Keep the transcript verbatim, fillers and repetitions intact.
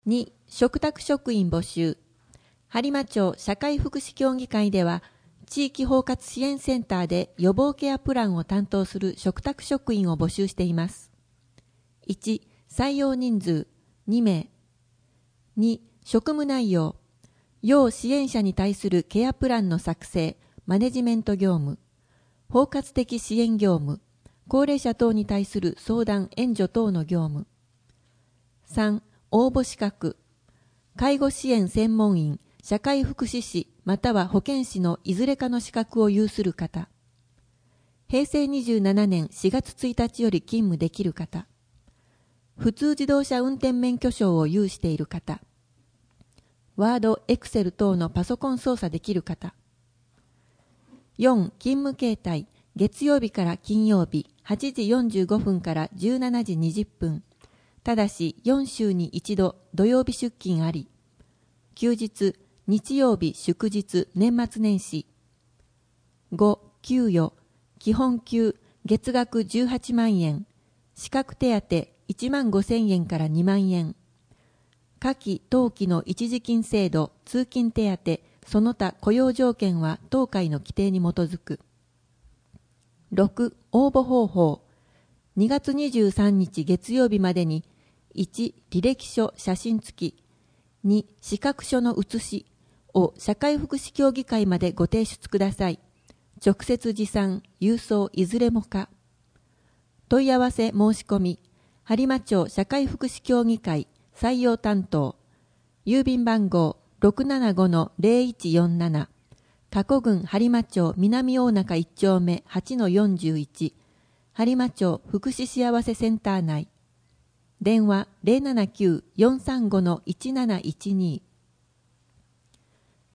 に、嘱託職員募集。播磨町社会福祉協議会では、地域包括支援センターで予防ケアプランを担当する嘱託職員を募集しています。いち、採用人数にめい。に、職務内容。要支援者に対するケアプランの作成、マネジメント業務。包括的支援業務。高齢者等に対する相談・援助等の業務。さん、応募資格。介護支援専門員、社会福祉士または保健師のいずれかの資格を有する方。へいせいにじゅうななねんしがつついたちより勤務できる方。普通自動車運転免許証を有している方。ワード、エクセル等のパソコン操作できる方。よん、勤務形態。月曜日から金曜日、はちじよんじゅうごふんからじゅうしちじにじゅっぷん。ただしよんしゅうにいちど土曜日出勤あり。休日、日曜日、祝日、年末年始。ご、給与。基本給、月額じゅうはちまんえん。資格手当いちまんごせんえんからにまんえん。夏季、冬季の一時金制度、通勤手当、その他雇用条件は当会の規定に基づく。ろく、応募方法。にがつにじゅうさんにち月曜日までに、いち、履歴書写真付き。に、資格書の写しを社会福祉協議会までご提出ください。直接持参、郵送いずれも可。問い合わせ申し込み。播磨町社会福祉協議会採用担当。郵便番号 ろくななごのぜろいちよんなな。加古郡播磨町南大中いち丁目 はちのよんじゅういち。播磨町福祉幸せセンター内。電話 ゼロななきゅう よんさんごのいちなないちに。